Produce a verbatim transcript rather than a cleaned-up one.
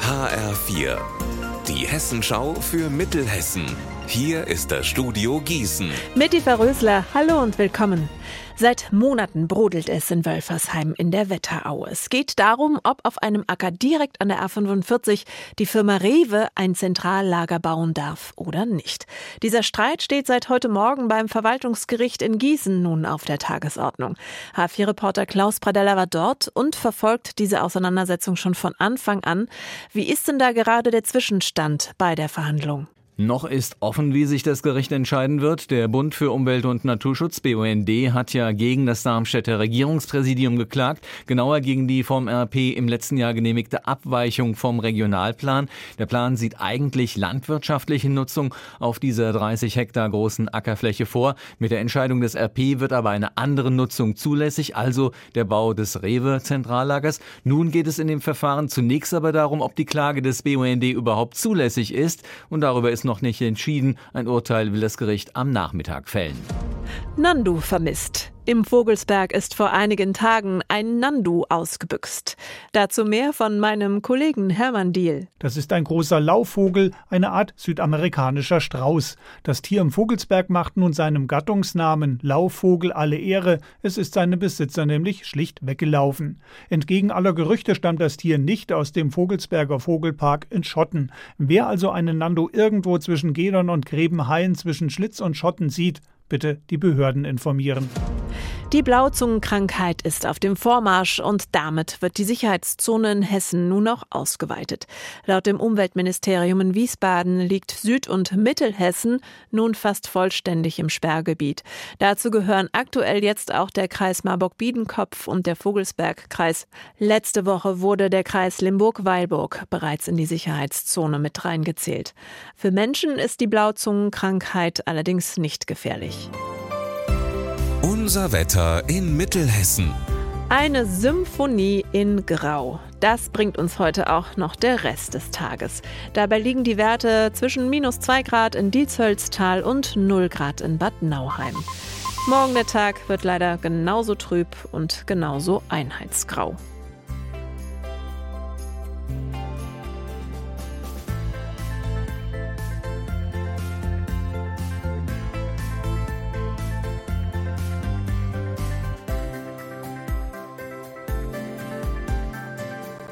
H R vier, die Hessenschau für Mittelhessen. Hier ist das Studio Gießen. Mit Eva Rösler, hallo und willkommen. Seit Monaten brodelt es in Wölfersheim in der Wetterau. Es geht darum, ob auf einem Acker direkt an der A fünfundvierzig die Firma Rewe ein Zentrallager bauen darf oder nicht. Dieser Streit steht seit heute Morgen beim Verwaltungsgericht in Gießen nun auf der Tagesordnung. H R vier-Reporter Klaus Pradella war dort und verfolgt diese Auseinandersetzung schon von Anfang an. Wie ist denn da gerade der Zwischenstand bei der Verhandlung? Noch ist offen, wie sich das Gericht entscheiden wird. Der Bund für Umwelt und Naturschutz, B U N D, hat ja gegen das Darmstädter Regierungspräsidium geklagt. Genauer gegen die vom R P im letzten Jahr genehmigte Abweichung vom Regionalplan. Der Plan sieht eigentlich landwirtschaftliche Nutzung auf dieser dreißig Hektar großen Ackerfläche vor. Mit der Entscheidung des R P wird aber eine andere Nutzung zulässig, also der Bau des Rewe-Zentrallagers. Nun geht es in dem Verfahren zunächst aber darum, ob die Klage des B U N D überhaupt zulässig ist. Und darüber ist noch nicht entschieden. Ein Urteil will das Gericht am Nachmittag fällen. Nandu vermisst. Im Vogelsberg ist vor einigen Tagen ein Nandu ausgebüxt. Dazu mehr von meinem Kollegen Hermann Diehl. Das ist ein großer Laufvogel, eine Art südamerikanischer Strauß. Das Tier im Vogelsberg macht nun seinem Gattungsnamen Laufvogel alle Ehre. Es ist seinem Besitzer nämlich schlicht weggelaufen. Entgegen aller Gerüchte stammt das Tier nicht aus dem Vogelsberger Vogelpark in Schotten. Wer also einen Nandu irgendwo zwischen Gedern und Grebenhain, zwischen Schlitz und Schotten sieht, bitte die Behörden informieren. Die Blauzungenkrankheit ist auf dem Vormarsch und damit wird die Sicherheitszone in Hessen nun auch ausgeweitet. Laut dem Umweltministerium in Wiesbaden liegt Süd- und Mittelhessen nun fast vollständig im Sperrgebiet. Dazu gehören aktuell jetzt auch der Kreis Marburg-Biedenkopf und der Vogelsbergkreis. Letzte Woche wurde der Kreis Limburg-Weilburg bereits in die Sicherheitszone mit reingezählt. Für Menschen ist die Blauzungenkrankheit allerdings nicht gefährlich. Unser Wetter in Mittelhessen. Eine Symphonie in Grau. Das bringt uns heute auch noch der Rest des Tages. Dabei liegen die Werte zwischen minus zwei Grad in Dietshölztal und null Grad in Bad Nauheim. Morgen der Tag wird leider genauso trüb und genauso einheitsgrau.